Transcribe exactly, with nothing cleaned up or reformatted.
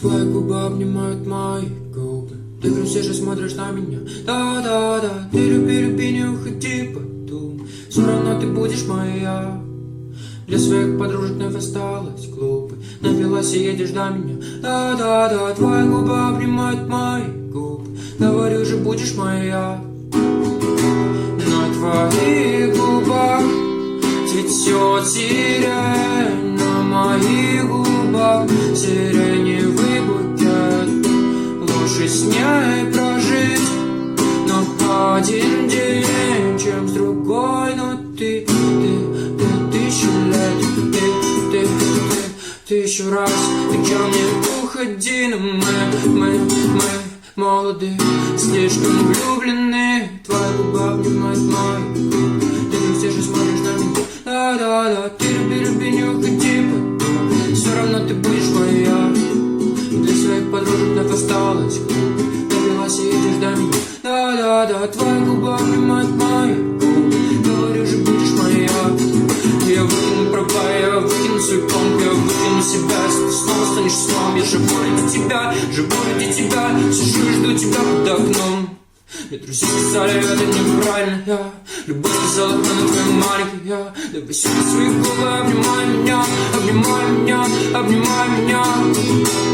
Твои губы обнимают мои губы. Ты грустишь и смотришь на меня. Да-да-да, ты люби, люби, не уходи, подумай. Все равно ты будешь моя. Для своих подружек вновь осталась глупой. Напилась и едешь до меня. Да-да-да, твои губы обнимают мои губы. Говорю же, будешь моя. На твоих губах цветет сирень. На моих губах сиреневый букет. Лучше с ней прожить, но один день, чем с другой. Но ты, ты, ты тысячу лет. Ты, ты, ты, тысячу раз. Ты ко мне уходи, но мы, мы, мы молоды, слишком влюблены. Твои губы обнимают мои губы. Ты грустишь и смотришь на меня. Да-да-да, ты люби, люби, не уходи, потом все равно ты будешь моя. Для своих подружек вновь осталась глупо. Напилась и едешь до меня. Да-да-да, твои губы обнимают мои губы. Говорю же, будешь моя. Я выкину права, я выкину свой комп, я выкину себя. Если ты снова станешь сном, я живу ради тебя, живу ради тебя. Сижу и жду тебя под окном. Мне друзья сказали, это неправильно, я любовь сказала, она твоя маленькая, я. Давай сюда свои губы, обнимай меня, обнимай меня, обнимай меня.